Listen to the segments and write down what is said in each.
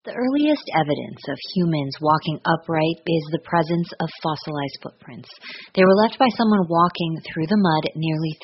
The earliest evidence of humans walking upright is the presence of fossilized footprints. They were left by someone walking through the mud nearly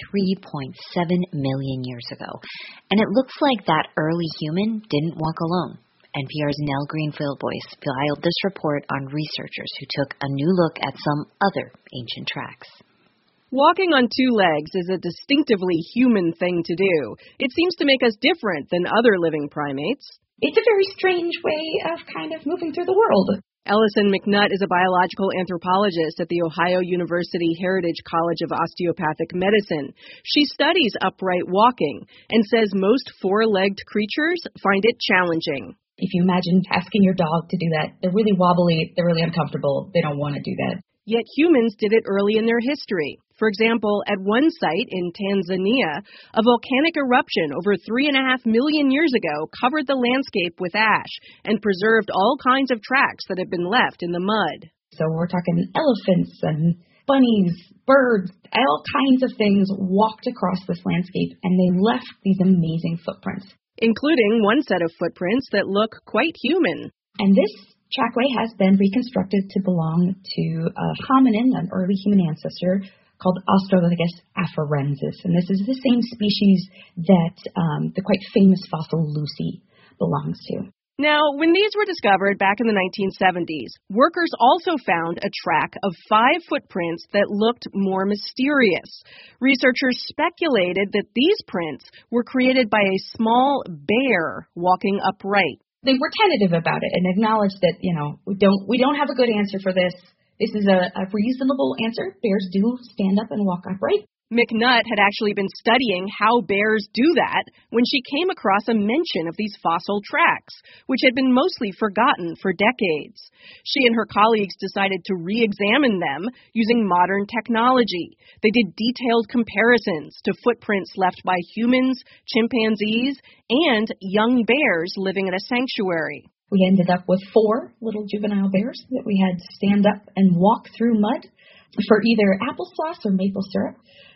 3.7 million years ago. And it looks like that early human didn't walk alone. NPR's Nell Greenfieldboyce filed this report on researchers who took a new look at some other ancient tracks. Walking on two legs is a distinctively human thing to do. It seems to make us different than other living primates. It's a very strange way of kind of moving through the world. Ellison McNutt is a biological anthropologist at the Ohio University Heritage College of Osteopathic Medicine. She studies upright walking and says most four-legged creatures find it challenging. If you imagine asking your dog to do that, they're really wobbly, they're really uncomfortable, they don't want to do that. Yet humans did it early in their history. For example, at one site in Tanzania, a volcanic eruption over 3.5 million years ago covered the landscape with ash and preserved all kinds of tracks that had been left in the mud. So we're talking elephants and bunnies, birds, all kinds of things walked across this landscape, and they left these amazing footprints. Including one set of footprints that look quite human. And this trackway has been reconstructed to belong to a hominin, an early human ancestor, called Australopithecus afarensis. And this is the same species that the quite famous fossil Lucy belongs to. Now, when these were discovered back in the 1970s, workers also found a track of 5 footprints that looked more mysterious. Researchers speculated that these prints were created by a small bear walking upright. They were tentative about it and acknowledged that, we don't have a good answer for this. This is a reasonable answer. Bears do stand up and walk upright. McNutt had actually been studying how bears do that when she came across a mention of these fossil tracks, which had been mostly forgotten for decades. She and her colleagues decided to re-examine them using modern technology. They did detailed comparisons to footprints left by humans, chimpanzees, and young bears living in a sanctuary. We ended up with 4 little juvenile bears that we had stand up and walk through mud for either applesauce or maple syrup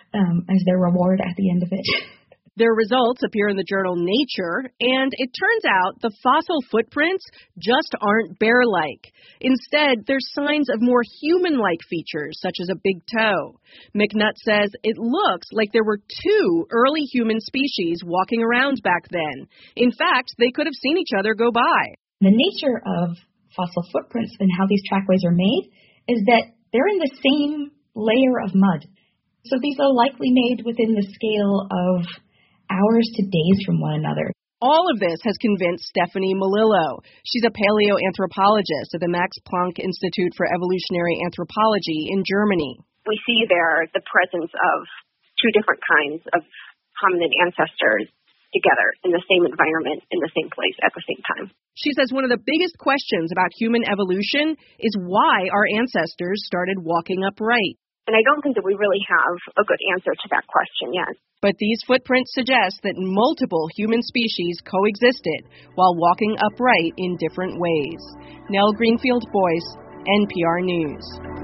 as their reward at the end of it. Their results appear in the journal Nature, and it turns out the fossil footprints just aren't bear-like. Instead, there's signs of more human-like features, such as a big toe. McNutt says it looks like there were 2 early human species walking around back then. In fact, they could have seen each other go by. The nature of fossil footprints and how these trackways are made is that they're in the same layer of mud. So these are likely made within the scale of hours to days from one another. All of this has convinced Stephanie Melillo. She's a paleoanthropologist at the Max Planck Institute for Evolutionary Anthropology in Germany. We see there the presence of 2 different kinds of hominin ancestors together in the same environment, in the same place, at the same time. She says one of the biggest questions about human evolution is why our ancestors started walking upright. And I don't think that we really have a good answer to that question yet. But these footprints suggest that multiple human species coexisted while walking upright in different ways. Nell Greenfieldboyce, NPR News.